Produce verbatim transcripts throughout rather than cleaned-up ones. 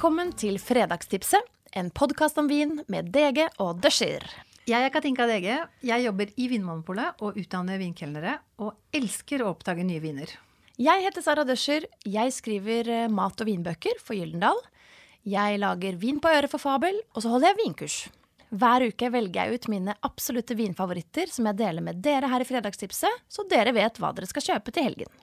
Velkommen til Fredagstipset, en podcast om vin med Dege og Døscher. Jeg er Katinka Dege, jeg jobber i Vinmonopolet og utdanner vinkelnere, og elsker å oppdage nye viner. Jeg heter Sara Døscher, jeg skriver mat- og vinbøker for Gyldendal. Jeg lager vin på øret for Fabel, og så holder jeg vinkurs. Hver uke velger jeg ut mine absolutte vinfavoritter som jeg deler med dere her i Fredagstipset, så dere vet hva dere skal kjøpe til helgen.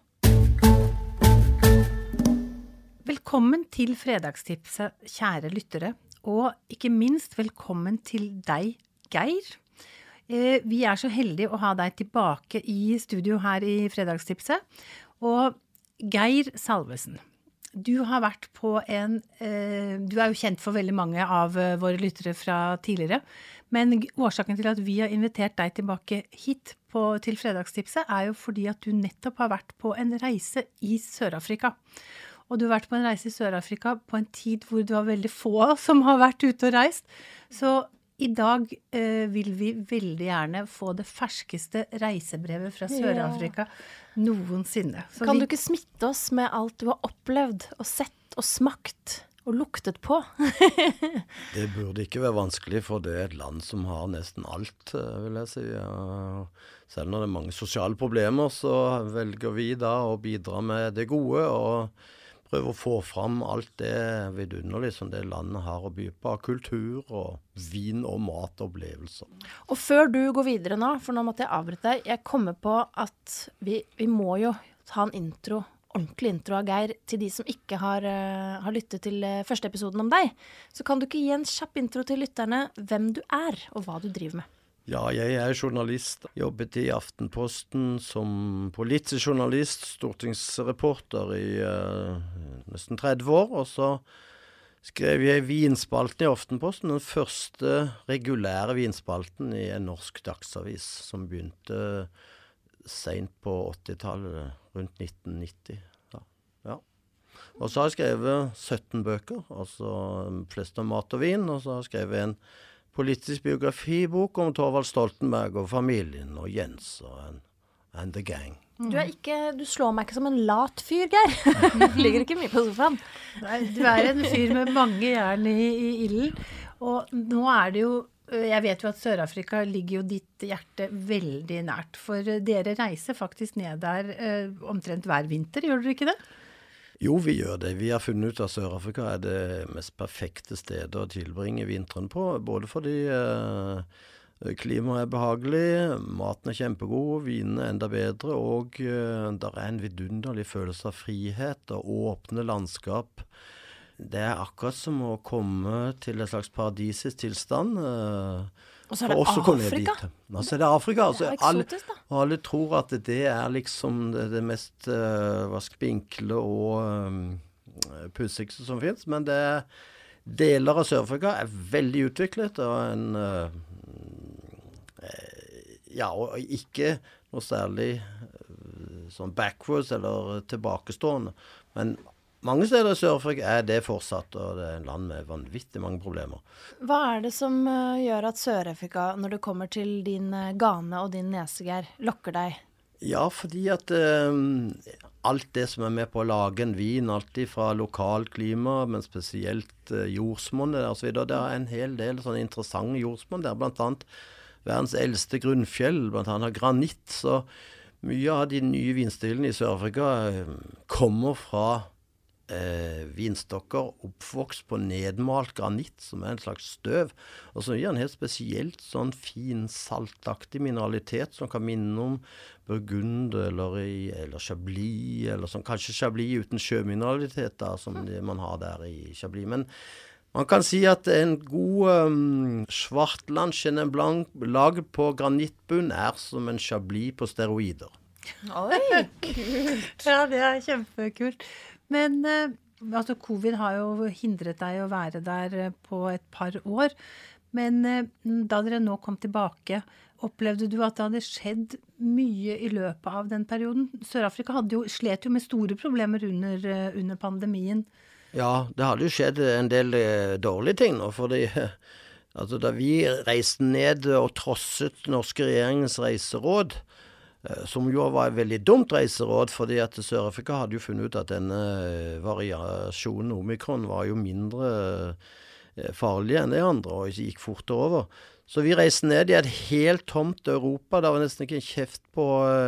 Velkommen til Fredagstipset, kjære lyttere, og ikke minst velkommen til deg, Geir. Eh, vi er så heldige å ha deg tilbake i studio her i Fredagstipset. Og Geir Salvesen, du har vært på en, eh, du er jo kjent for veldig mange av eh, våre lyttere fra tidligere, men årsaken til at vi har invitert deg tilbake hit på, til Fredagstipset er jo fordi at du nettopp har vært på en reise i Sør-Afrika. Og du har vært på en reise i Sør-Afrika på en tid hvor det var veldig få som har vært ute og reist. Så i dag eh, vil vi veldig gjerne få det ferskeste reisebrevet fra Sør-Afrika ja. noensinne. Så kan vi... du ikke smitte oss med alt du har opplevd og sett og smakt og luktet på? Det burde ikke være vanskelig, for det er et land som har nesten alt, vil jeg si. Selv når det er mange sosiale problemer, så velger vi da å bidra med det gode og prøve å få fram alt det vidunderlige som det landet har å by på, av kultur og vin og mat og opplevelser. Og før du går videre nå, for nå måtte jeg avbryte deg, jeg kommer på at vi, vi må jo ta en intro, ordentlig intro av Geir, til de som ikke har, uh, har lyttet til uh, første episoden om deg. Så kan du ikke gi en kjapp intro til lytterne hvem du er og hva du driver med? Ja, jeg er journalist. Jobbet i Aftenposten som politisk journalist, stortingsreporter i uh, nesten tretti år. Og så skrev jeg vinspalten i Aftenposten, den første regulære vinspalten i en norsk dagsavis, som begynte sent på åttitallet, rundt nitten nitti. Ja. Ja. Og så har jeg skrevet sytten bøker, altså flest om mat og vin, og så har jeg skrevet en politisk biografibok om Thorvald Stoltenberg og familien og Jens og and, and the gang. Du, er ikke, du slår meg ikke som en lat fyr, Geir. Du ligger ikke mye på sofaen. Nei, du er en fyr med mange jern i, i ilden. Og nå er det jo, jeg vet jo at Sør-Afrika ligger jo ditt hjerte veldig nært. For dere reiser faktisk ned der eh, omtrent hver vinter, gjør dere ikke det? Jo, vi gjør det. Vi har funnet ut at Sør-Afrika er det mest perfekte stedet å tilbringe vinteren på, både fordi eh, klimaet er behagelig, maten er kjempegod, vinen er enda bedre, og eh, der er en vidunderlig følelse av frihet og åpne landskap. Det er akkurat som å komme til en slags paradisisk tilstand. Eh, og så er det Afrika. Nå så er det Afrika. Altså, det er eksotisk, da. Alle, alle tror at det er liksom det, det mest uh, spinkle og um, pussigste som finnes, men det deler av Sør-Afrika er veldig utviklet, og en uh, ja, og ikke noe særlig uh, sånn backwards eller tilbakestående, men mange steder i Sør-Afrika er det fortsatt, og det er en land med vanvittig mange problemer. Hva er det som uh, gjør at Sør-Afrika, når det kommer til din uh, gane og din nesegær, lokker deg? Ja, fordi at uh, alt det som er med på å lage en vin, alltid fra lokalt klima, men spesielt uh, jordsmonnet og så videre, det er en hel del sånne interessante jordsmonn der, blant annet verdens eldste grunnfjell, blant annet granitt, så mye av de nye vinstilene i Sør-Afrika uh, kommer fra Eh, vinstokker oppvokst på nedmalt granitt, som er en slags støv, og som gir en helt spesielt sånn fin saltaktig mineralitet som kan minne om Burgund eller, i, eller Chablis, eller sånn, kanskje Chablis uten sjømineralitet da, som det man har der i Chablis. Men man kan si at en god um, svartland Chenin Blanc laget på granittbunn er som en Chablis på steroider. Oi, kult! Ja, det er kjempekult. Men eh, altså, covid har jo hindret deg å være der eh, på et par år. Men eh, da dere nå kom tilbake, opplevde du at det hadde skjedd mye i løpet av den perioden? Sør-Afrika hadde jo, slet jo med store problemer under, eh, under pandemien. Ja, det hadde jo skjedd en del eh, dårlige ting nå, fordi eh, altså, da vi reiste ned og trosset norske regjeringens reiseråd, Som jo var et veldig dumt reiseråd, fordi at Sør-Afrika hadde jo funnet ut at denne variasjonen omikron var jo mindre farlig enn de andre, og ikke gikk fortere over. Så vi reiste ned i et helt tomt Europa. Det var nesten ikke en kjeft på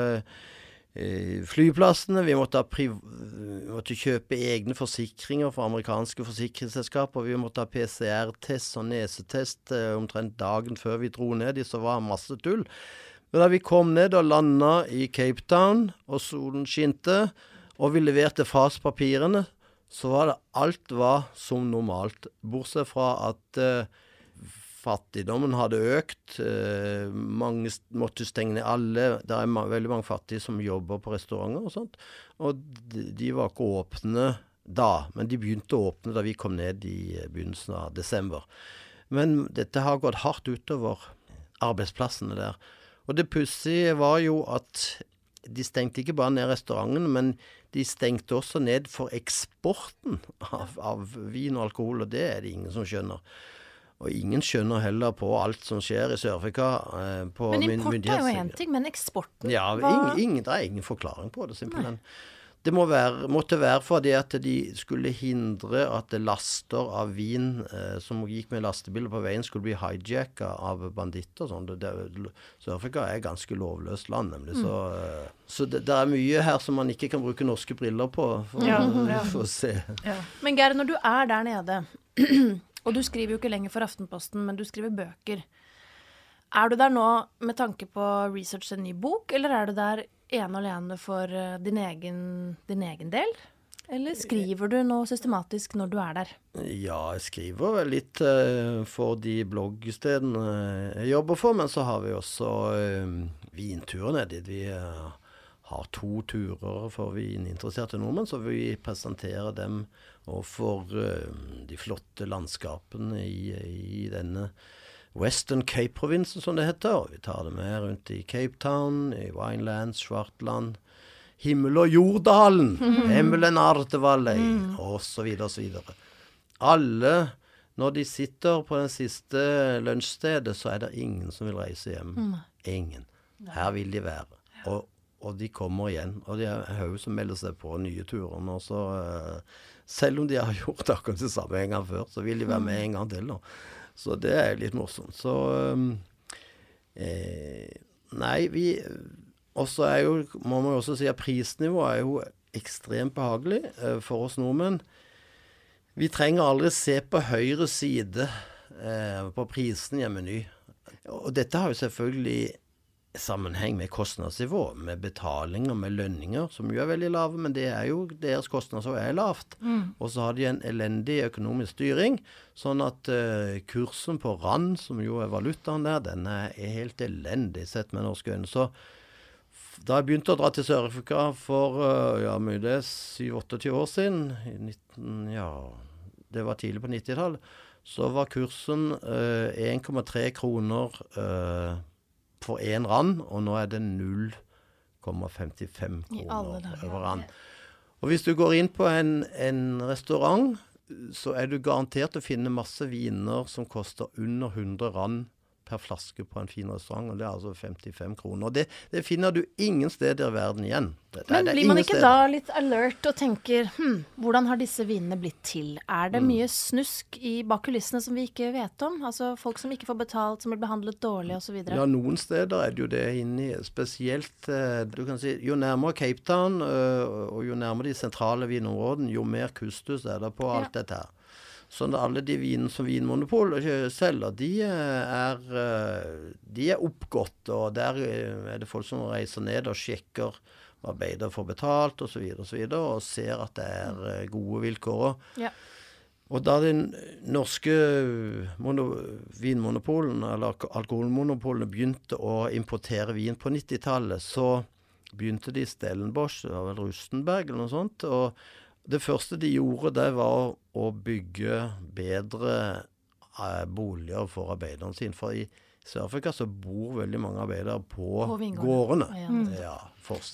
uh, flyplassene. Vi måtte, ha priv- vi måtte kjøpe egne forsikringer for amerikanske forsikringsselskaper. Vi måtte ha P C R-test og nesetest uh, omtrent dagen før vi dro ned. Så var masse tull. Men da vi kom ned og landet i Cape Town, og solen skinte, og vi leverte fra oss papirene, så var det alt var som normalt. Bortsett fra at uh, fattigdommen hadde økt. Uh, mange måtte stenge ned. Alle, det er ma- veldig mange fattige som jobber på restauranter og sånt. Og de, de var ikke åpne da, men de begynte å åpne da vi kom ned i begynnelsen av desember. Men dette har gått hardt utover arbeidsplassene der. Og det pussige var jo at de stengte ikke bare ned restaurantene, men de stengte også ned for eksporten av, av vin og alkohol, og det er det ingen som skjønner. Og ingen skjønner heller på alt som skjer i Sør-Afrika. Eh, på Men import myn- er jo en ting, men eksporten Ja, hva? ingen, ingen, det er ingen forklaring på det, simpelthen. Det må være, måtte være fordi at de skulle hindre at laster av vin eh, som gikk med lastebiler på veien, skulle bli hijacket av banditter og sånn. Det- det- Sør-Afrika er et ganske lovløst land, nemlig. Så, eh, så det, det er mye her som man ikke kan bruke norske briller på for, Ja, ja. for å se. Men Geir, når du er der nede, og du skriver jo ikke lenger for Aftenposten, men du skriver bøker, er du der nå med tanke på research til en ny bok, eller er du der ene og alene for uh, din, egen, din egen del? Eller skriver du noe systematisk når du er der? Ja, jeg skriver vel litt uh, for de bloggstedene jeg jobber for, men så har vi også uh, vinturer nedi. Vi uh, har to turer for vininteresserte nordmenn, så vi presenterer dem og for uh, de flotte landskapene i, i denne Western Cape-provinsen, som det heter. Og vi tar det med rundt i Cape Town, i Winelands, Svartland, Himmel- og Jorddalen, mm. Himmelen Artevallei, mm. og så videre og så videre. Alle, når de sitter på den siste lunsjstedet, så er det ingen som vil reise hjem. Mm. Ingen. Her vil de være. Og, og de kommer igjen. Og det er jo som melder seg på nye turer nå, så uh, selv om de har gjort akkurat det samme en gang før, så vil de være med en gang til nå. Så det er litt morsomt. Så um, eh, Nei, vi også er jo, må man jo også si at prisnivået er jo ekstremt behagelig eh, for oss nordmenn. Vi trenger aldri se på høyre side eh, på prisen i en meny. Og dette har jo selvfølgelig sammenheng med kostnadsnivå, med betalinger, med lønninger, som jo er veldig lave, men det er jo deres kostnadsnivå er lavt. Mm. Og så har de en elendig økonomisk styring, sånn at uh, kursen på rand, som jo er valutaen der, den er helt elendig sett med norske øyne. Så f- da jeg begynte å dra til Sør-Afrika for, uh, ja, mye det, syv åttiåtte år siden, i nitten, ja, det var tidlig på nittitallet, så var kursen uh, en komma tre kroner uh, for én rand, og nå er det null komma femtifem kroner over rand. Og hvis du går inn på en, en restaurant, så er du garantert å finne masse viner som koster under hundre rand per flaske på en fin restaurant, og det er altså femtifem kroner. Og det, det finner du ingen steder i verden igjen. Det, Men det blir man ikke steder. da litt alert og tenker, hm, hvordan har disse vinene blitt til? Er det mye snusk i bak kulissene som vi ikke vet om? Altså folk som ikke får betalt, som blir behandlet dårlig og så videre? Ja, noen steder er det jo det inni, spesielt, eh, du kan si, jo nærmere Cape Town, øh, og jo nærmere de sentrale vinområdene, jo mer kustus er det på alt Ja. dette her. Sånn at alle de vinene som Vinmonopolet selger, de er, de er oppgått, og der er det folk som reiser ned og sjekker arbeider får betalt, og så videre, og så videre, og ser at det er gode vilkår. Ja. Og da den norske mono, vinmonopolene, eller alkoholmonopolene, begynte å importere vin på nittitallet, så begynte de i Stellenbosch, det var vel Rustenberg eller noe sånt, og det første de gjorde, det var å bygge bedre eh, boliger for arbeiderne sine. For i Sør-Afrika så bor veldig mange arbeidere på, På vingårdene. gårdene. Ja. Mm. Ja, fortsatt.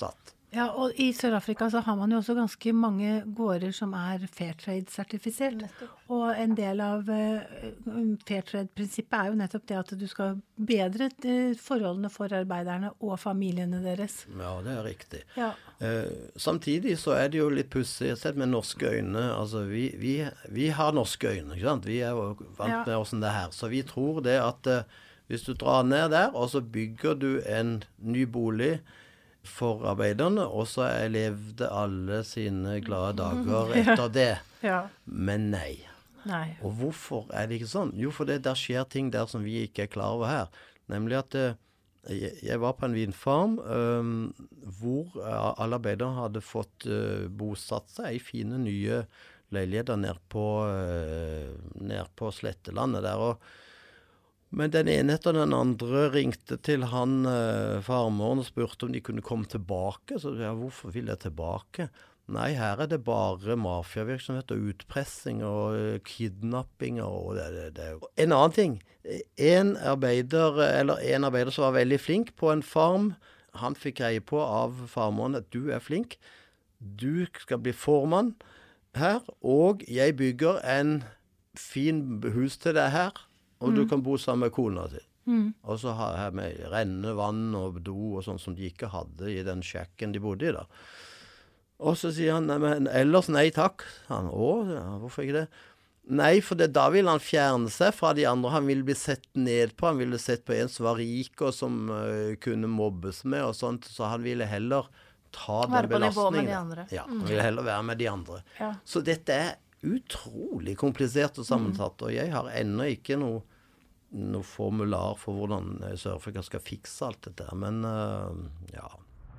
Ja, og i Sør-Afrika så har man jo også ganske mange gårder som er Fairtrade-sertifisert. Og en del av uh, Fairtrade-prinsippet er jo nettopp det at du skal bedre uh, forholdene for arbeiderne og familiene deres. Ja, det er riktig. Ja. Uh, samtidig så er det jo litt pussig sett med norske øyne. Altså, vi, vi, vi har norske øyne, ikke sant? Vi er jo vant ja. med hvordan det er her. Så vi tror det at uh, hvis du drar ned der, og så bygger du en ny bolig for arbeiderne, og så levde alle sine glade dager etter det. Ja. Men nei. nei. Og hvorfor er det ikke sånn? Jo, for det der skjer ting der som vi ikke er klar over her. Nemlig at uh, jeg, jeg var på en vinfarm um, hvor uh, alle arbeidere hadde fått uh, bosatt seg i fine nye leiligheter ned på, uh, ned på Slettelandet der, og men den ene etter den andre ringte til han eh, farmeren og spurte om de kunne komme tilbake. Så ja, hvorfor vil jeg tilbake? Nei, her er det bare mafiavirksomhet og utpressing og uh, kidnappinger og det, det, det. En annen ting. En arbeider, eller en arbeider som var veldig flink på en farm, han fikk greie på av farmeren at du er flink. Du skal bli formann her, og jeg bygger en fin hus til deg her. Og mm. du kan bo sammen med kona si. Mm. Og så har jeg med renne, vann og do og sånn som de ikke hadde i den sjekken de bodde i da. Og så sier han, nei, men ellers nei takk. Han, å, ja, hvorfor ikke det? Nei, for det, da vil han fjerne seg fra de andre. Han ville bli sett ned på. Han ville sett på en som var rik og som uh, kunne mobbes med og sånt. Så han ville heller ta den belastningen. Være på nivå med de andre. Ja, han ville heller være med de andre. Ja. Så dette er utrolig komplisert og sammensatt, og jeg har ennå ikke noe, noe formular for hvordan Sør-Afrika skal fikse alt dette, men uh, ja.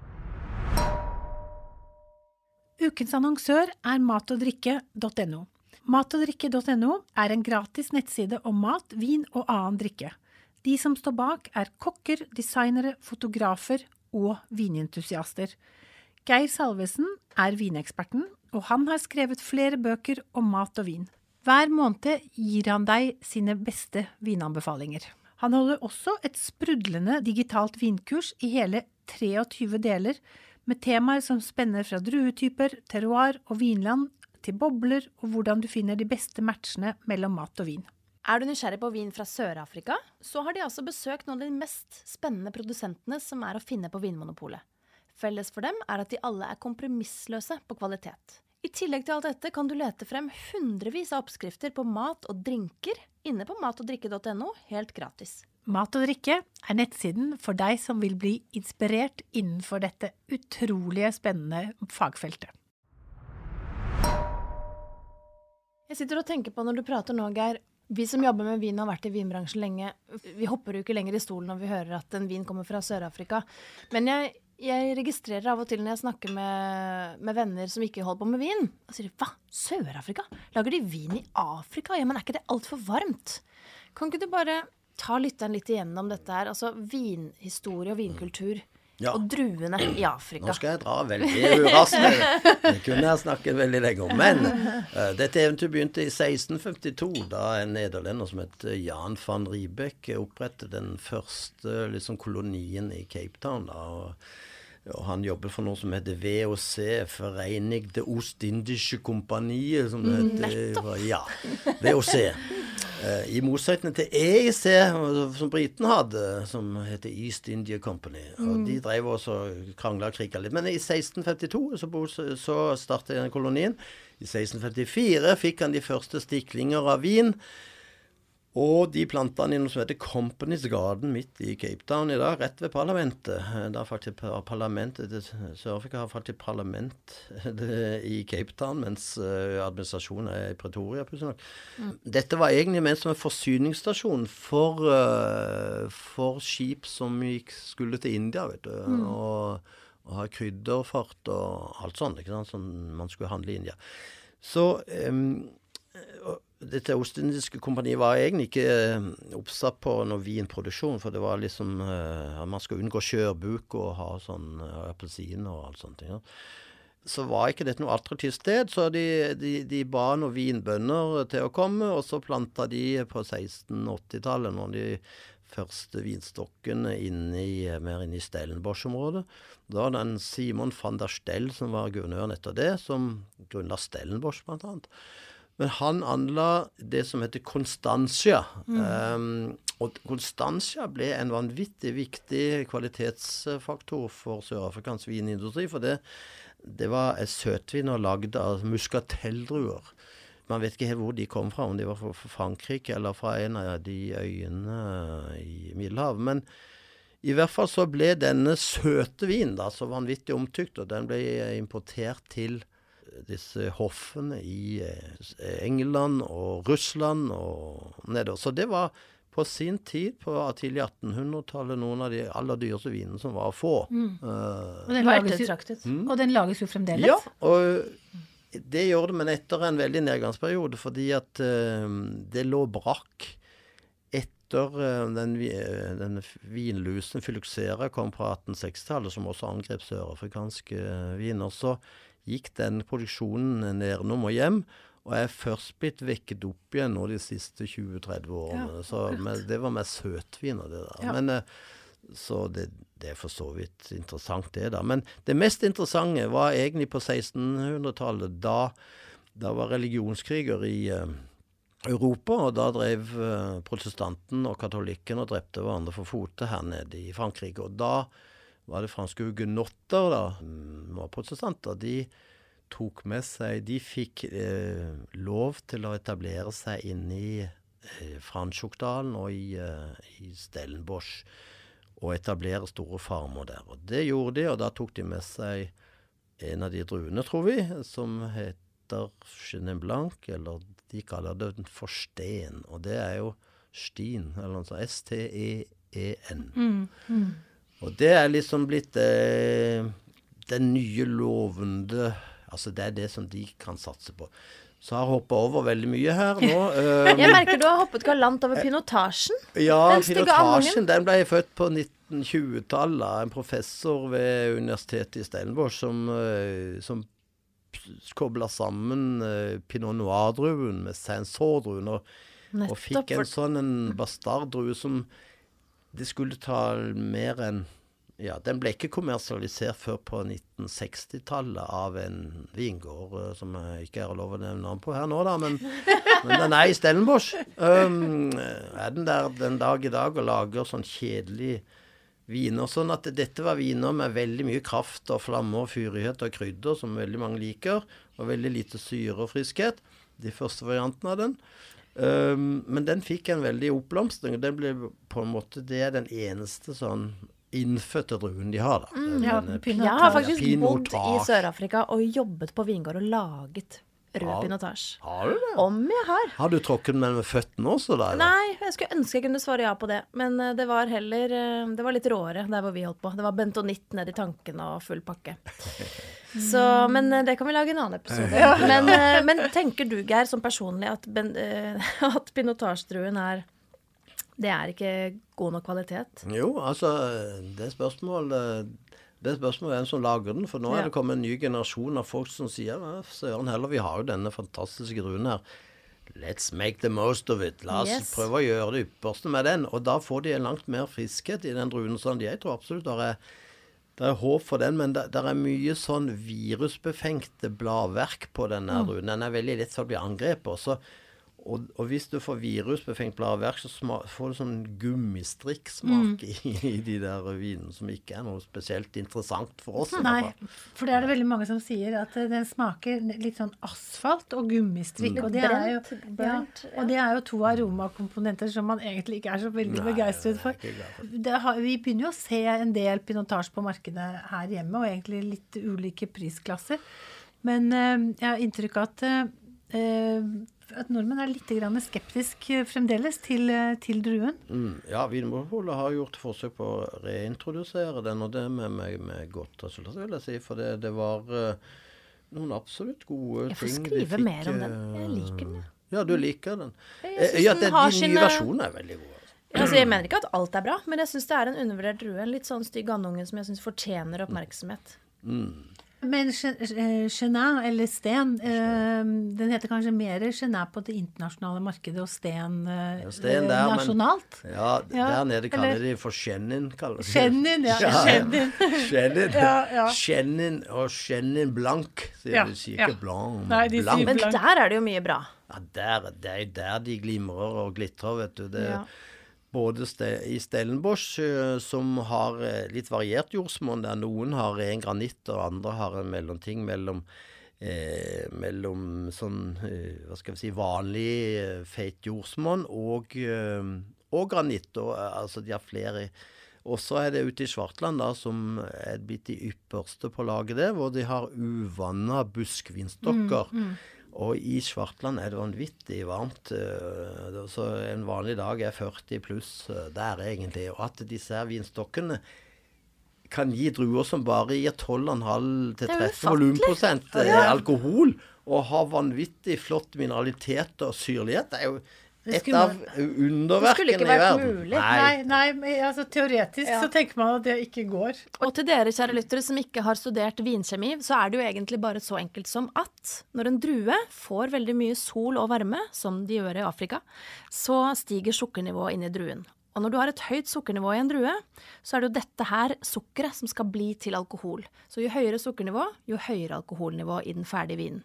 Ukens annonsør er matogdrikke punktum no. matogdrikke punktum no er en gratis nettside om mat, vin og annen drikke. De som står bak er kokker, designere, fotografer og vinentusiaster. Geir Salvesen er vineksperten, og han har skrevet flere bøker om mat og vin. Hver måned gir han deg sine beste vinanbefalinger. Han holder også et sprudlende digitalt vinkurs i hele treogtyve deler, med temaer som spenner fra druetyper, terroir og vinland, til bobler og hvordan du finner de beste matchene mellom mat og vin. Er du nysgjerrig på vin fra Sør-Afrika, så har de altså besøkt noen av de mest spennende produsentene som er å finne på Vinmonopolet. Felles for dem er at de alle er kompromissløse på kvalitet. I tillegg til alt dette kan du lete frem hundrevis av oppskrifter på mat og drinker inne på matogdrikke punktum no helt gratis. Mat og drikke er nettsiden for deg som vil bli inspirert innenfor dette utrolige spennende fagfeltet. Jeg sitter og tenker på når du prater nå, Geir. Vi som jobber med vin og har vært i vinbransjen lenge, vi hopper jo ikke lenger i stolen når vi hører at en vin kommer fra Sør-Afrika. Men jeg... Jeg registrerer av og til når jeg snakker med, med venner som ikke holder på med vin. Og sier, hva? Sør-Afrika? Lager de vin i Afrika? Ja, men er ikke det alt for varmt? Kan ikke du bare ta lytteren litt igjennom dette her? Altså vinhistorie og vinkultur ja. Og druene i Afrika. Nå skal jeg dra veldig urasende. Det kunne jeg snakket veldig lenge om. Men uh, dette eventyret begynte i seksten femtito, da en nederlender som het Jan van Riebeck opprettet den første liksom, kolonien i Cape Town. Da, og, og han jobbet for noe som heter V O C, Verenigde Ostindische Kompaniet, som det heter. Ja, V O C. Uh, I motsetning til E I C, som Briten hadde, som heter East India Company. Og mm. de drev også kranglet og kriget litt. Men i seksten femtito så, så startet den kolonien. I seksten femtifire fikk han de første stiklinger av vin. Og de plantet han i noe som heter Company's Garden midt i Cape Town i dag, rett ved parlamentet. Da faktisk parlamentet, Sør-Afrika har faktisk parlament i Cape Town, mens administrasjonen er i Pretoria. Mm. Dette var egentlig ment som en forsyningsstasjon for, for skip som gikk, skulle til India, vet du, mm. og, og ha krydderfart og alt sånt, ikke sant, som man skulle handle i India. Så... Um, dette Ostindiske kompaniet var egentlig ikke uh, oppsatt på noe vinproduksjon, for det var liksom, uh, man skal unngå kjørbuk og ha sånn uh, appelsin og alt sånt. Ja. Så var ikke dette noe attraktivt sted, så de, de, de ba noen vinbønder til å komme, og så plantet de på seksten åtti-tallet, når de første vinstokkene inne i, mer inne i Stellenbosch-området. Da var det en Simon van der Stel som var guvernøren etter det, som grunnla Stellenbosch blant annet. Men han anla det som heter Constantia. Mm. Um, og Constantia ble en vanvittig viktig kvalitetsfaktor for Sør-Afrikans vinindustri, for det, det var søtviner lagd av muskateldruer. Man vet ikke helt hvor de kom fra, om de var fra Frankrike eller fra en av de øyene i Middelhavet. Men i hvert fall så ble denne søte vinen da, så vanvittig omtykt, og den ble importert til disse hoffene i England og Russland og nedover. Så det var på sin tid, på tidlig attenhundretallet, noen av de aller dyreste vinene som var å få. Mm. Uh, og, den lages jo, mm. og den lages jo fremdeles? Ja, og det gjør det, men etter en veldig nedgangsperiode, fordi at uh, det lå brakk etter uh, den, uh, den vinlusen Phylloxera kom fra attensekstitallet, som også angrep sørafrikanske uh, viner, så gikk den produksjonen nedenom og hjem, og er først blitt vekket opp igjen nå de siste tjue til tretti årene. Ja, så med, det var med søtvin og det der. Ja. Men uh, så det, det er for så vidt interessant det da. Men det mest interessante var egentlig på sekstenhundretallet, da, da var religionskriger i uh, Europa, og da drev uh, protestanten og katolikken og drepte hverandre for fote her nede i Frankrike. Og da var det franske hugenotter da, som var protestanter, de tok med seg, de fikk eh, lov til å etablere seg inne i eh, Franschhoekdalen og i, eh, i Stellenbosch, og etablere store farmer der. Og det gjorde de, og da tok de med seg en av de druene, tror vi, som heter Chenin Blanc, eller de kaller det for sten, og det er jo Stin, eller noe sånt, S T E E N. Mm, mm. Og det er liksom blitt eh, den nye lovende, altså det er det som de kan satse på. Så jeg har hoppet over veldig mye her nå. Um, jeg merker du har hoppet galant over pinotasjen. Ja, pinotasjen, den ble født på nitten-tjuetallet. En professor ved Universitetet i Stellenbosch som, uh, som koblet sammen uh, Pinot Noir-druen med Saint-Saur-druen, og, og fikk en sånn en bastard-drue som det skulle ta mer enn, ja, den ble ikke kommersialisert før på nitten-sekstitallet av en vingård, uh, som jeg ikke er lov å nevne navn på her nå da, men, men den er i Stellenbosch. Um, er den der den dag i dag og lager sånn kjedelig viner, sånn at dette var viner med veldig mye kraft og flamme og fyrighet og krydder, som veldig mange liker, og veldig lite syre og friskhet, de første variantene av den. Um, men den fikk en veldig oppblomstring, og den ble på en måte, det er den eneste sånn innfødte druen de har da. Mm, ja, jeg har faktisk ja, bodd i Sør-Afrika og jobbet på vingård og laget rød ja, pinotage. Har du det? Om jeg har. Har du tråkket med med føttene også da? Eller? Nei, jeg skulle ønske jeg kunne svare ja på det, men det var heller, det var litt råere der hvor vi holdt på. Det var bentonitt ned i tankene og full pakke. Så, men det kan vi lage en annen episode. Ja. Men, men tenker du, Geir, som personlig at, ben, at pinotage-druen er det er ikke god nok kvalitet? Jo, altså, det spørsmålet, det spørsmålet er en som lager den, for nå ja. er det kommet en ny generasjon av folk som sier, ja, søren heller, vi har jo denne fantastiske druen her. Let's make the most of it. La oss yes. prøve å gjøre det ypperste med den, og da får de en langt mer friskhet i den druen, sånn jeg tror absolutt det er, det er håp for den, men det, det er mye sånn virusbefengte bladverk på denne mm. druen. Den er veldig lett for å bli angrepet, og så Og, og hvis du får virusbefengt bladverk, så sma, får du sånn gummistrikksmak mm. i, i de der vinene, som ikke er noe spesielt interessant for oss. Nei, for det er det veldig mange som sier, at den smaker litt sånn asfalt og gummistrikk. Mm. Og, det er jo, ja, og det er jo to aromakomponenter som man egentlig ikke er så veldig Nei, begeistret for. Det har, vi begynner jo å se en del pinotage på markedet her hjemme, og egentlig litt ulike prisklasser. Men uh, jeg har inntrykk av at uh, at nordmenn er litt skeptisk fremdeles til, til druen. Mm, ja, Vinmonopolet har gjort forsøk på å reintrodusere den, og det med, med, med godt resultat, vil jeg si, for det, det var uh, noen absolutt gode ting. Jeg får skrive fikk, mer om den. Jeg liker den. Ja, du liker den. Jeg synes ja, det, den de nye versjonene er veldig gode. Altså. Altså, jeg mener ikke at alt er bra, men jeg synes det er en undervurdert drue, en litt sånn stygg andunge som jeg synes fortjener oppmerksomhet. Mm. Men Chenin, eller Sten, eh, den heter kanskje mer Chenin på det internasjonale markedet, og Sten, eh, Ja, Sten der, nasjonalt? Men, ja, Ja, der nede kaller eller- de for Chenin. kaller de. Chenin, ja. Ja, Chenin. Chenin. Ja, ja. Chenin og Chenin blank, sier Ja, de. Sier ja. ikke blanc, Nei, de sier blank. Men blank. der er det jo mye bra. Ja, der, det er jo der de glimrer og glitrer, vet du. Det, Ja. Både ste, i Stellenbosch, eh, som har eh, litt variert jordsmonn, der noen har ren granitt, og andre har en mellomting mellom, eh, mellom sånn, eh, hva skal vi si, vanlig eh, feit jordsmonn og, eh, og granitt. Og, eh, altså, de har flere. Og så er det ute i Svartland, da, som er blitt de ypperste på laget det, hvor de har uvanna buskvinstokker. Mm, Og i Svartland er det vanvittig varmt. eh, Så en vanlig dag er førti pluss eh, der egentlig. Og at disse her vinstokkene kan gi druer som bare gir tolv komma fem til Det er jo tretten volumprosent eh, alkohol, og har vanvittig flott mineralitet og syrlighet. Det er jo Det et skulle- av Det skulle underverkene ikke i vært verden. mulig. Nei, nei, men altså teoretisk Ja. så tenker man at det ikke går. Og til dere, kjære lyttere, som ikke har studert vinkjemi, så er det jo egentlig bare så enkelt som at når en drue får veldig mye sol og varme, som de gjør i Afrika, så stiger sukkernivået inn i druen. Og når du har et høyt sukkernivå i en drue, så er det jo dette her sukkeret som skal bli til alkohol. Så jo høyere sukkernivå, jo høyere alkoholnivå i den ferdige vinen.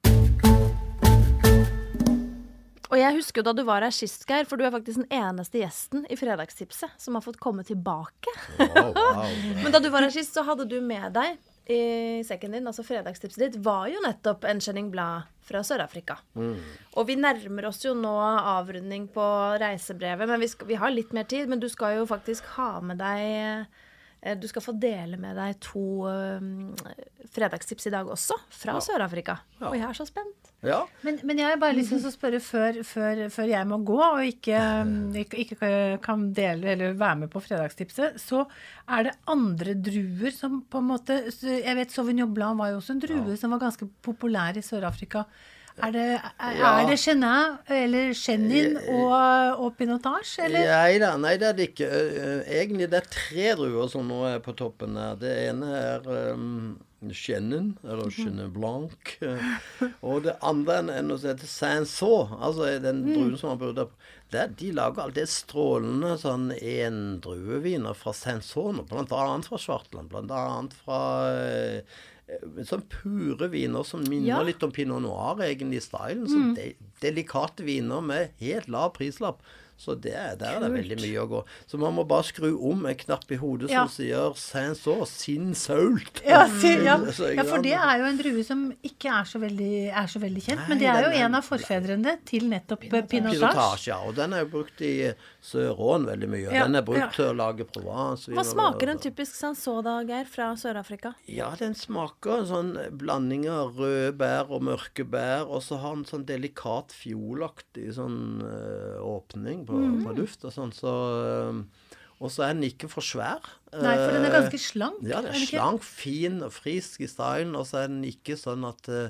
Og jeg husker jo da du var her sist, Geir, for du er faktisk den eneste gjesten i Fredagstipset som har fått komme tilbake. Wow, wow. Men da du var her sist, så hadde du med deg i sekken din, altså fredagstipset ditt, var jo nettopp en Chenin Blanc fra Sør-Afrika. Mm. Og vi nærmer oss jo nå avrunding på reisebrevet, men vi, skal, vi har litt mer tid, men du skal jo faktisk ha med deg, eh, du skal få dele med deg to um, fredagstips i dag også, fra Ja. Sør-Afrika. Ja. Og jeg er så spent. Ja. Men, men jeg har bare lyst til å spørre før, før, før jeg må gå, og ikke, ikke, ikke kan dele eller være med på fredagstipset, så er det andre druer som på en måte, jeg vet Sauvignon Blanc var jo også en drue Ja. som var ganske populær i Sør-Afrika. Er det, er, Ja. er det Chenin eller Chenin og, og Pinotage, eller? Nei da, nei det er det ikke. Eh, Egentlig det er tre druer som nå er på toppen her. Det ene er um, Chenin, eller Chenin Blanc. eh, Og det andre er noe som heter Saint-Saul, altså den druen som man burde på. Det, de lager alltid strålende sånn endrueviner fra Saint-Saul, blant annet fra Svartland, blant annet fra eh, sånn pure viner som minner Ja. litt om Pinot Noir egentlig i stylen. Så de, delikate viner med helt lav prislapp. Så det, der er det veldig mye å gå. Så man må bare skru om en knapp i hodet Ja. som sier Saint-Saul, sin sault. Ja, si- ja. Så, ja, for det er jo en drue som ikke er så veldig, er så veldig kjent, men det Nei, er jo den er- en av forfedrene til nettopp Pinotage. Pinotage, ja. Og den er jo brukt i Sør-Rån veldig mye. Og Ja, den er brukt ja. til å lage Provence. Hva smaker en typisk Saint-Saul da, Geir, fra Sør-Afrika? Ja, den smaker en sånn blanding av røde bær og mørke bær, og så har den sånn delikat fiolaktig sånn øh, åpning på, Mm. på luft og sånn, så øh, og så er den ikke for svær. Nei, for den er Eh, ganske slank. Ja, den er er den ikke? slank, fin og frisk i stylen, og så er den ikke sånn at uh,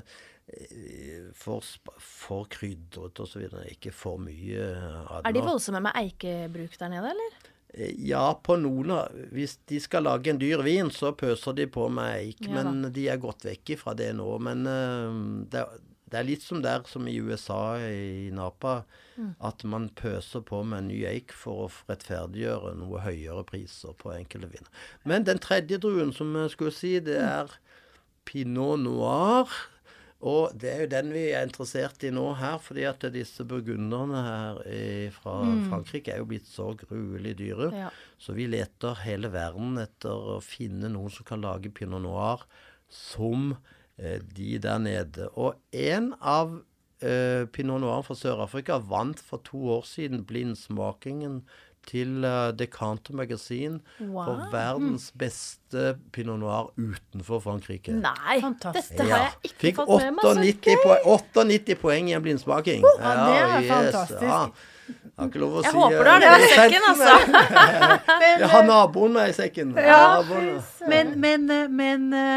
for, sp- for krydret og så videre, ikke for mye av Er de noe. voldsomme med eikebruk der nede, eller? Eh, Ja, på noen av hvis de skal lage en dyr vin, så pøser de på med eik, Ja da. men de er gått vekk ifra det nå. Men uh, det, det er litt som der som i U S A, i Napa, Mm. at man pøser på med ny eik for å rettferdiggjøre noe høyere priser på enkelte viner. Men den tredje druen som jeg skulle si, det er Pinot Noir. Og det er jo den vi er interessert i nå her, fordi at disse burgunderne her i, fra Frankrike er jo blitt så gruelig dyre. Ja. Så vi leter hele verden etter å finne noen som kan lage Pinot Noir som eh, de der nede. Og en av eh, Pinot Noir fra Sør-Afrika vant for to år siden blindsmakingen til uh, Decanter Magazine Wow. for verdens beste Pinot Noir utenfor Frankrike. Nei, Fantastisk. dette har jeg ikke Fikk fått med meg. så otteognitti gøy. poeng, otteognitti poeng i en blindsmaking. ja, det er fantastisk. Ja. Jeg har ikke lov å Jeg si håper du har det i sekken, altså. Jeg har naboen med i sekken. Ja. Naboen. Men, men, eh, men eh,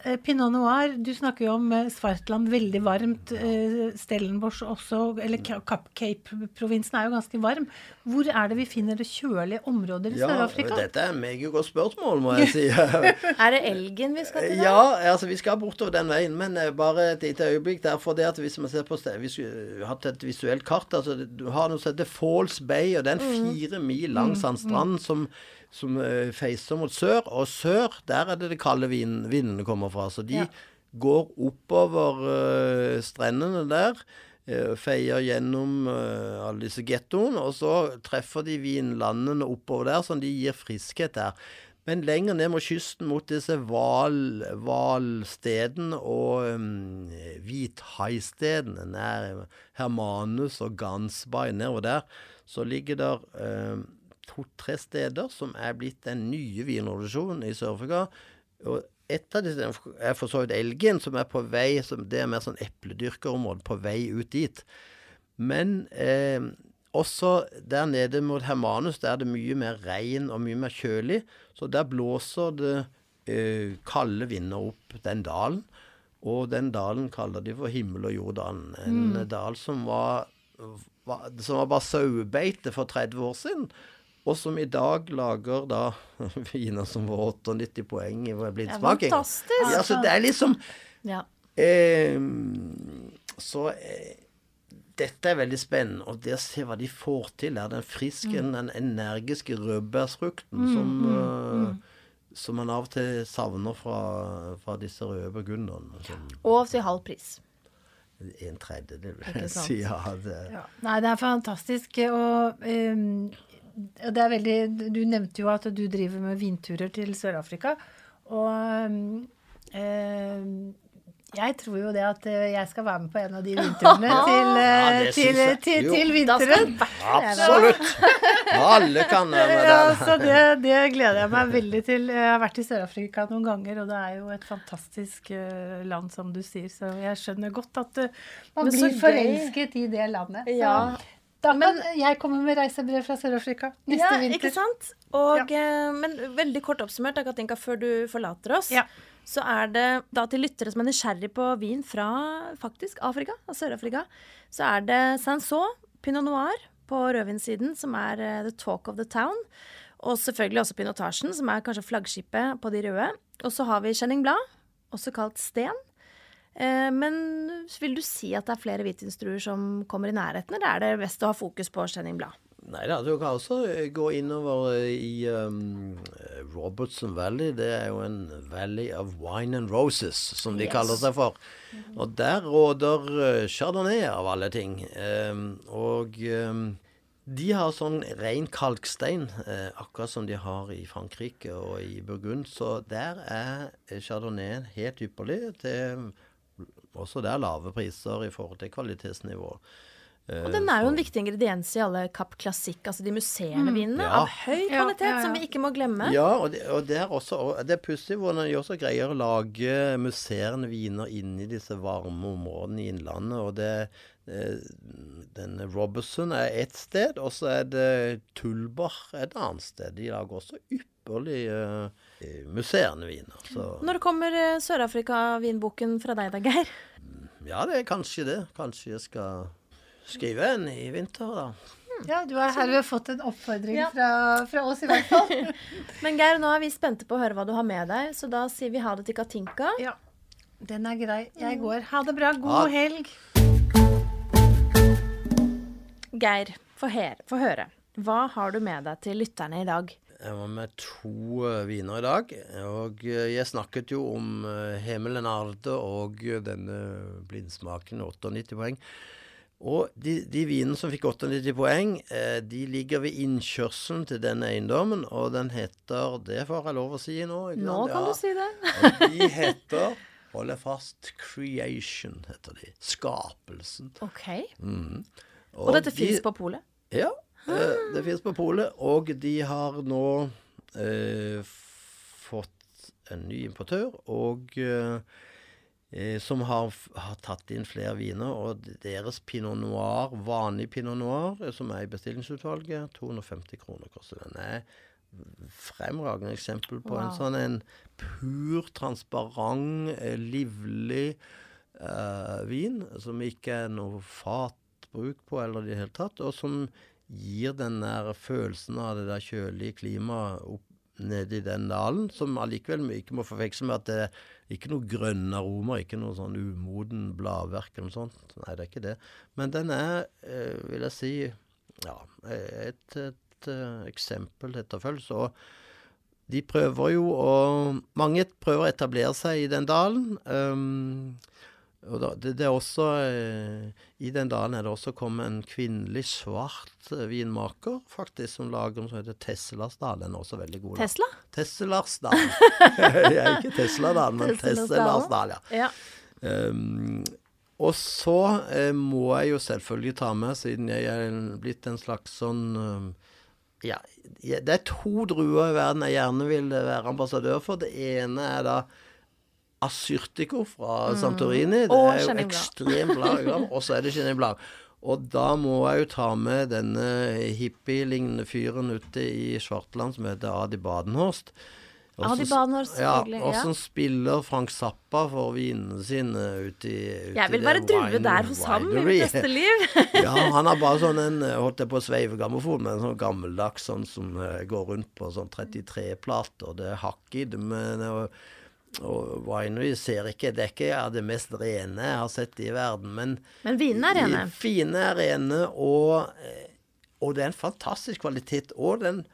eh, Pinot Noir, du snakker jo om eh, Svartland, veldig varmt, eh, Stellenbosch også, eller Cap Cape-provinsen er jo ganske varm. Hvor er det vi finner det kjølige områder i Ja, Sør-Afrika? dette er et meget godt spørsmål, må jeg si. Er det Elgen vi skal til da? Ja, altså vi skal bortover den veien, men eh, bare et lite øyeblikk der, for det at hvis man ser på sted, hvis vi har hatt et visuelt kart, altså du har noe som heter Falls Bay, og det er en fire mil lang sandstrand som som uh, feiser mot sør, og sør, der er det det kalde vin, vindene kommer fra. Så de Ja. går oppover uh, strendene der, uh, feier gjennom uh, alle disse gettoene, og så treffer de vinlandene oppover der, sånn de gir friskhet der. Men lenger ned mot kysten, mot disse val, valstedene og um, hvithaistedene, nær Hermanus og Gansbay, nedover der, så ligger der um, to-tre steder som er blitt den nye vinproduksjonen i Sør-Afrika. Og et av disse er for så vidt Elgen, som er på vei, som det er mer sånn epledyrkerområde, på vei ut dit. Men eh, også der nede mot Hermanus, der er det mye mer regn og mye mer kjølig, så der blåser det eh, kalde vinder opp den dalen, og den dalen kaller de for himmel- og jorddalen. En mm. dal som var, var, som var bare sauebeite for tretti år siden, og som i dag lager da viner som får nittiåtte poeng i blindsmaking. Ja, fantastisk! Ja, så det er liksom Ja. eh, så eh, dette er veldig spennende, og det å se hva de får til er den friske, mm. den energiske rødbærsfrukten mm, som, mm, uh, mm. som man av og til savner fra, fra disse røde burgunderne. Og til halv pris. En tredjedel, vil jeg si. Ja, det. Ja. Nei, det er fantastisk, og um, det er veldig, du nevnte jo at du driver med vinturer til Sør-Afrika, og um, um, jeg tror jo det at jeg skal være med på en av de vinturene til, Ja, uh, det til, synes jeg. til, Jo. til Da skal vinteren. vi være med. Absolutt! Alle kan være med Ja, den. så det, det gleder jeg meg veldig til. Jeg har vært i Sør-Afrika noen ganger, og det er jo et fantastisk uh, land, som du sier, så jeg skjønner godt at uh, man Men så blir gøy. forelsket i det landet. Så Ja. da kan jeg komme med reisebrev fra Sør-Afrika neste Ja, vinter. ikke sant? Og, eh, men veldig kort oppsummert, da, Katinka, før du forlater oss, Ja. så er det da til lyttere som er nysgjerrig på vin fra faktisk Afrika, av Sør-Afrika, så er det Sanson, Pinot Noir på rødvinssiden, som er uh, the talk of the town, og selvfølgelig også Pinotagen, som er kanskje flaggskipet på de røde. Og så har vi Chenin Blanc, også kalt Sten. Eh, men vil du si at det er flere hvitvinstruer som kommer i nærheten, eller er det best å ha fokus på Chenin Blanc? Nei da, du kan også gå innover i um, Robertson Valley. Det er jo en valley of wine and roses, som de Yes. kaller seg for. Og der råder uh, Chardonnay av alle ting. Um, og um, de har sånn ren kalkstein, uh, akkurat som de har i Frankrike og i Burgund. Så der er Chardonnay helt ypperlig. til Også der lave priser i forhold til kvalitetsnivå. Og den er jo en viktig ingrediens i alle Cap Classic, altså de musserende vinene, Ja. av høy kvalitet, Ja, ja, ja. som vi ikke må glemme. Ja, og det, og det er også og det er pussig hvordan de også greier å lage musserende viner inni disse varme områdene i innlandet. Og det eh, den Robertson er ett sted, og så er det Tulbach et annet sted. De lager også ypperlige eh, musserende viner. Så Når kommer eh, Sør-Afrika-vinboken fra deg da, Geir? ja, det er kanskje det. Kanskje jeg skal skrive en i vinter, da. Ja, du har herved fått en oppfordring Ja. fra, fra oss i hvert fall. Men Geir, nå er vi spente på å høre hva du har med deg, så da sier vi ha det til Katinka. Ja, den er grei. Jeg går. Ha det bra. God Ha- helg. Geir, få, her, få høre. Hva har du med deg til lytterne i dag? Jeg var med to uh, viner i dag, og uh, jeg snakket jo om uh, Hemelen Arde og uh, denne blindsmaken, nittiåtte poeng. Og de, de vinene som fikk nittiåtte poeng, uh, de ligger ved innkjørselen til denne eiendommen, og den heter, det får jeg lov å si nå. ikke Nå sant? kan Ja. du si det. Og de heter, hold deg fast, Creation heter de, Skapelsen. Ok. Mhm. Og dette de- finnes på polet? Ja, eh, det finnes på polet, og de har nå eh, fått en ny importør, og eh, eh, som har, f- har tatt inn flere viner, og deres Pinot Noir, vanlig Pinot Noir, eh, som er i bestillingsutvalget, to hundre og femti kroner koster den. Er fremragende eksempel på Wow. en sånn en pur, transparent, eh, livlig eh, vin, som ikke er noe fatbruk på eller i det hele tatt, og som gir den der følelsen av det der kjølige klimaet opp nede i den dalen, som allikevel ikke må forveksle med at det er ikke noe grønne aromer, ikke noe sånn umoden bladverk eller noe sånt. Nei, det er ikke det. Men den er, eh, vil jeg si, ja, et, et uh, eksempel til etterfølgelse. Og de prøver jo å, mange prøver å etablere seg i den dalen. Um, og da, det, det er også, uh, i den dalen er det også kommet en kvinnelig svart uh, vinmaker, faktisk, som lager noe som heter Teslasdal. Den er også veldig god. Da. Tesla? Teslasdal. Jeg er ikke Tesladal, men Teslasdal, ja. Ja. Um, og så uh, må jeg jo selvfølgelig ta med, siden jeg er blitt en slags sånn um, ja, det er to druer i verden jeg gjerne vil være ambassadør for. Det ene er da Assyrtiko fra mm. Santorini. Det og er jo Chenin Blanc. ekstremt blag, og så er det Chenin Blanc. Og da må jeg jo ta med denne hippie-lignende fyren ute i Svartland som heter Adi Badenhorst. Adi Badenhorst, selvfølgelig. Ja, og Ja. som spiller Frank Zappa for vinene sine ute i ute Jeg vil i være det drue wine- der hos ham i winery. mitt beste liv. Ja, han har bare sånn en, holdt jeg på å sveive grammofon, men en sånn gammeldags sånn som uh, går rundt på sånn trettitre-plater. Det er hakk i det, men og, og winery ser ikke, det er ikke ja, det mest rene jeg har sett i verden, men Men vinene er rene. de fine er rene, og, eh, og det er en fantastisk kvalitet, og den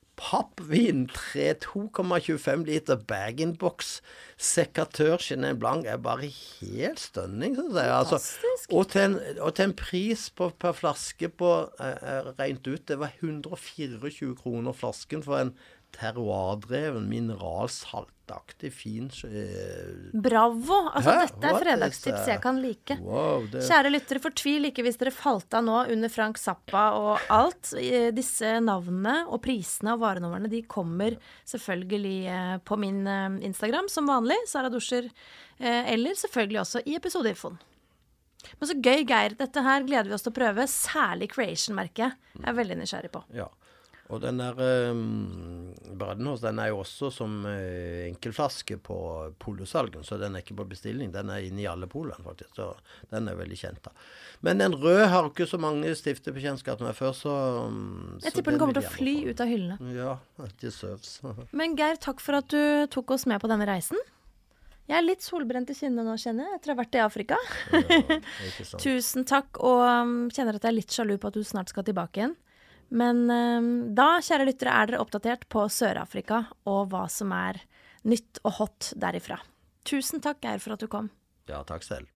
pappvin, to komma tjuefem liter bag-in-box, sekatør Chenin Blanc er bare helt stønning, synes jeg. Altså, og, til en, og til en pris på, per flaske på, eh, rent ut, det var hundre og tjuefire kroner flasken for en terroirdreven, mineralsaltaktig, fin eh, Bravo! Altså, Hæ? dette er What fredagstips is, jeg kan like. Wow, det... Kjære lyttere, fortvil ikke hvis dere falt av nå under Frank Zappa og alt. Eh, Disse navnene og prisene og varenumrene, de kommer selvfølgelig eh, på min eh, Instagram som vanlig, Sara Duscher, eh, eller selvfølgelig også i episodeinfoen. Men så gøy, Geir. Dette her gleder vi oss til å prøve, særlig Creation-merket. Jeg er veldig nysgjerrig på. Ja. Og den der um, Badenhorst, den er jo også som uh, enkelflaske på polosalgen, så den er ikke på bestilling. Den er inne i alle polene, faktisk. Så den er veldig kjent da. Men den røde har ikke så mange stifte bekjentskap med før, så um, Jeg tipper den kommer til å fly ut av hyllene. Ja, det søvs. Men Geir, takk for at du tok oss med på denne reisen. Jeg er litt solbrent i kinnene nå, kjenner jeg. Etter å ha vært i Afrika. Ja, ikke sant. Tusen takk, og um, kjenner at jeg er litt sjalu på at du snart skal tilbake igjen. Men um, da, kjære lyttere, er dere oppdatert på Sør-Afrika og hva som er nytt og hot derifra. Tusen takk, Geir, for at du kom. Ja, takk selv.